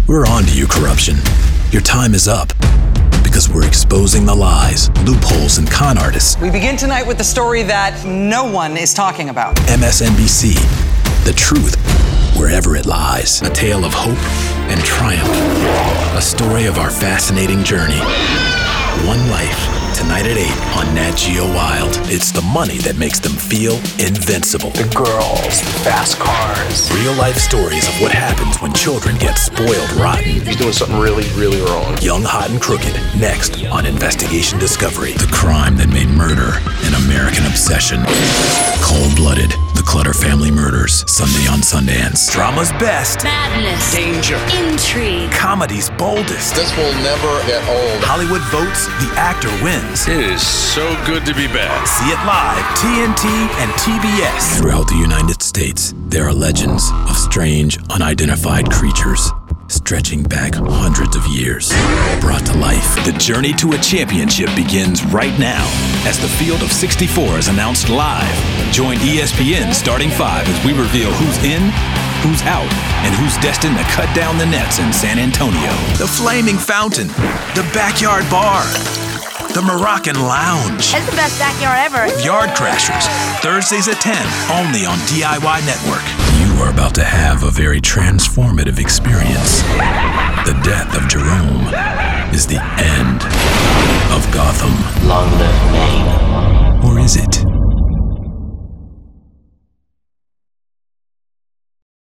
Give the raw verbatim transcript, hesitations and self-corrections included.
We're on to you, corruption. Your time is up. Because we're exposing the lies, loopholes, and con artists. We begin tonight with the story that no one is talking about. M S N B C, the truth, wherever it lies. A tale of hope and triumph. A story of our fascinating journey. One life. Tonight at eight on Nat Geo Wild. It's the money that makes them feel invincible. The girls, the fast cars. Real life stories of what happens when children get spoiled rotten. He's doing something really, really wrong. Young, Hot, and Crooked. Next on Investigation Discovery. The crime that made murder an American obsession. Cold-blooded. The Clutter Family Murders. Sunday on Sundance. Drama's best. Madness. Danger. Intrigue. Comedy's boldest. This will never get old. Hollywood votes, the actor wins. It is so good to be back. See it live, T N T and T B S. Throughout the United States, there are legends of strange, unidentified creatures stretching back hundreds of years, brought to life. The journey to a championship begins right now as the Field of sixty-four is announced live. Join E S P N starting five as we reveal who's in, who's out, and who's destined to cut down the nets in San Antonio. The Flaming Fountain, the Backyard Bar, the Moroccan Lounge. It's the best backyard ever. Yard Crashers, Thursdays at ten, only on D I Y Network. You are about to have a very transformative experience. The death of Jerome is the end of Gotham. Long live Bane. Or is it?